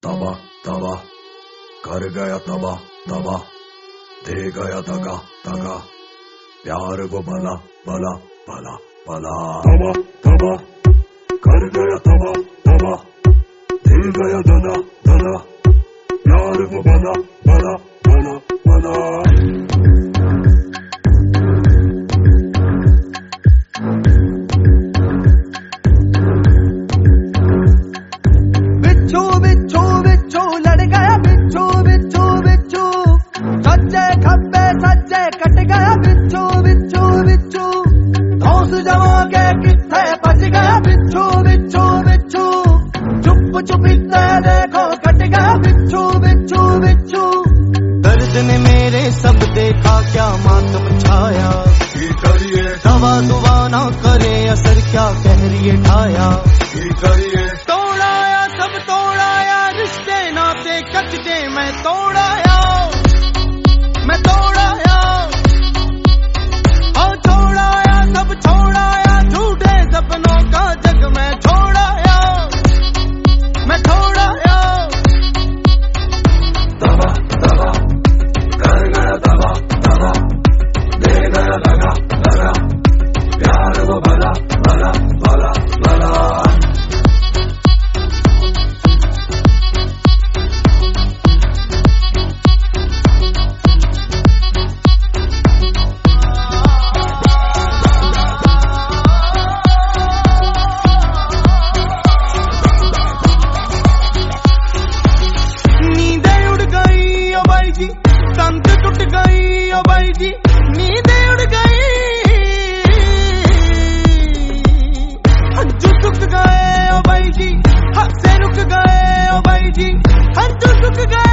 तबाह तबाह कर गया तबाह तबाह, दे गया दगा दगा, प्यार वो भला भला भला भला। तबाह तबाह कर गया तबाह तबाह, दे गया दगा दगा, प्यार वो भला भला भला भला। कट गया बिच्छू बिच्छू बिच्छू, धौंस जमा के किथे बच गया बिच्छू बिच्छू बिच्छू, चुप चुपीते देखो कट गया बिच्छू बिच्छू बिच्छू। दर्द ने मेरे सब देखा क्या मातम छाया, करिए दवा दुआ ना करे असर क्या कहरिए ठाया, करिए तोड़ाया सब तोड़ाया, रिश्ते नाते कचके मैं तोड़ाया, मैं तोड़ाया और छोड़ाया सब छोड़ाया, झूठे सपनों का जग में छोड़ाया, मैं छोड़ाया। तबाह तबाह कर गया तबाह तबाह, दे गया दगा दगा, प्यार वो भला भला भला भला। तंत टूट गई ओ भाई जी, नींदें उड़ गई, हज्जू सुख गए ओ भाई जी, हद से रुक गए ओ भाई जी, हज्जू सुख गए।